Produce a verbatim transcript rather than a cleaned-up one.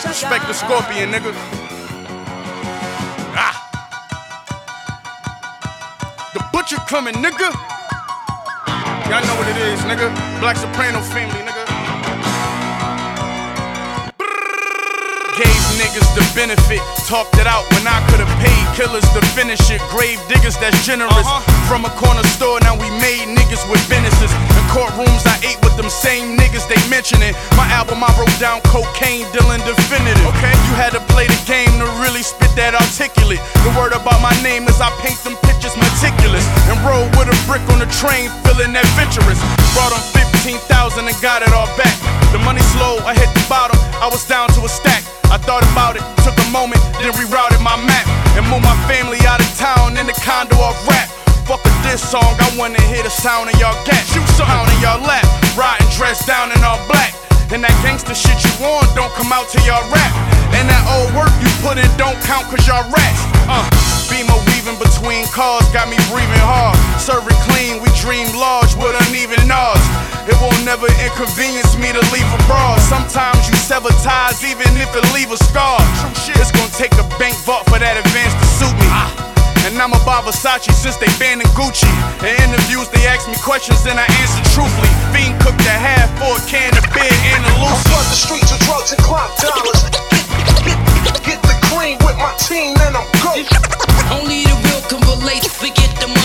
Respect the Scorpion, nigga. Ah. The Butcher coming, nigga. Y'all know what it is, nigga. Black Soprano family, nigga. Gave niggas the benefit, talked it out when I could've paid killers to finish it. Grave diggers that's generous. Uh-huh. From a corner store, now we made niggas with businesses. In courtrooms, I ate with them same niggas they mentioning. My album, I wrote down cocaine dealing definitive. Okay, you had to play the game to really spit that articulate. The word about my name is I paint them pictures meticulous and roll with a brick on the train, feeling adventurous. Brought on fifteen thousand and got it all back. The money slow, I hit the bottom, I was down to a stack. I thought about it, took a moment, then rerouted my map and moved my family out of town in the condo off rap. Fuck a diss song, I wanna hear the sound of y'all gat. Shoot sound in y'all lap, riding dressed down in all black. And that gangster shit you on don't come out till y'all rap. And that old work you put in don't count cause y'all rats. Uh, Beamer weaving between cars got me breathing hard. Serving clean, we dream large with uneven nods. It won't never inconvenience me to leave abroad. Sometimes you sever ties even if it leave a scar. It's gonna take a bank vault for that advance to suit me. And I'm about Versace since they banned Gucci. In interviews they ask me questions and I answer truthfully. Fiend cooked a half for a can of beer and a loose. I flood the streets with drugs and clock dollars. Get the cream with my team and I'm good. Only the real can relate. Forget the